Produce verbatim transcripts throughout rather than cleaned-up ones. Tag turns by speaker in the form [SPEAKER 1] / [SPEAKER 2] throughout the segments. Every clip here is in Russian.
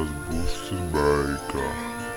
[SPEAKER 1] Ghostbusters Байка.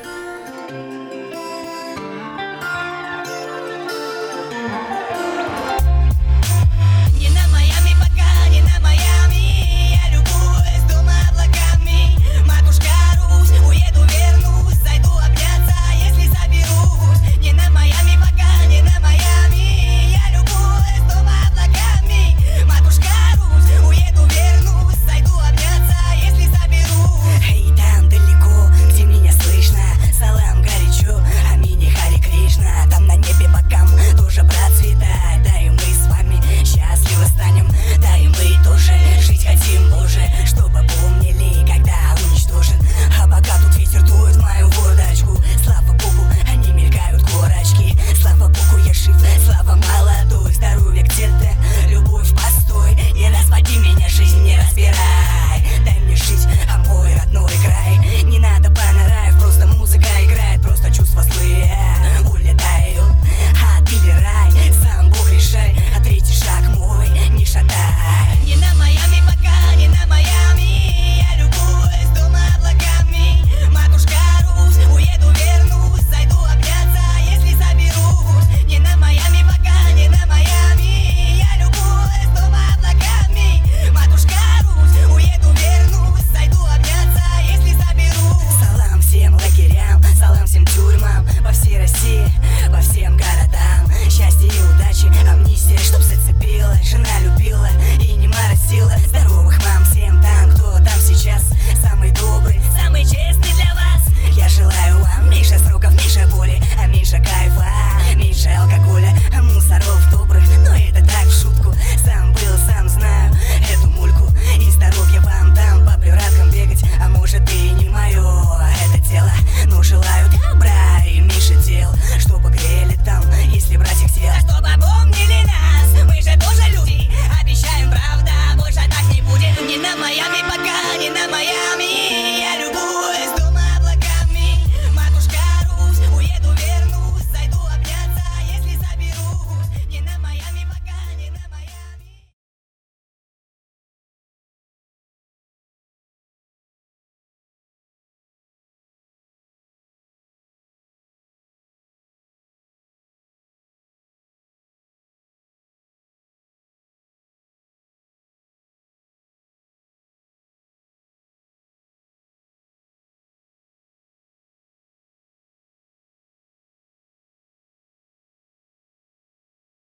[SPEAKER 2] Не на Майами пока, не на Майами. Я любуюсь дома облаками. Матушка Русь, уеду, вернусь. Зайду обняться, если соберусь. Не на Майами пока, не на Майами. Я любуюсь дома облаками. Матушка Русь, уеду, вернусь. Зайду обняться, если соберусь. Эй, там далеко, где меня слышно, салам горячо, аминь, Хари Кришна. Там на небе бокам тоже процветает. Да и мы с вами счастливы станем. Да и мы тоже жить хотим, Боже, чтобы помнили, когда уничтожен. А пока тут ветер дует в мою водочку, слава Богу, они мелькают корочки. Слава Богу, я жив, слава молодой. Здоровье где-то, любовь постой. Не разводи меня, жизнь не разбирай. Дай мне жить, а мой родной край. Не надо панораев, просто музыка играет. Просто чувства злые улетают. Ад или рай, сам Бог решай. А третий шаг мой, не шатай. Не на Майами пока, не на Майами. Я любуюсь дома облаками. Матушка Русь, уеду, вернусь. Зайду обняться, если соберусь. Не на Майами пока, не на Майами. Я любуюсь дома облаками. Матушка Русь, уеду, вернусь. Зайду обняться, если соберусь. Салам всем лагерям, салам всем тюрьмам. По всей России, по всем городам. Счастья и удачи, амнистия, чтоб зацепила. Жена любила и не моросила. Здоровых мам всем там, кто там сейчас. Самый добрый, самый честный для вас. Я желаю вам меньше сроков, меньше боли, а меньше кайфа, меньше алкоголя, а мусоров добрых. Но это так в шутку, сам был, сам знаю эту мульку. И здоровья вам там по превраткам бегать. А может и не мое это дело, но желаю добра и меньше дел, чтобы грели там, если брать их дел. А чтобы помнили нас, мы же тоже люди. Обещаем, правда, больше так не будет. Не на Майами пока, не на Майами.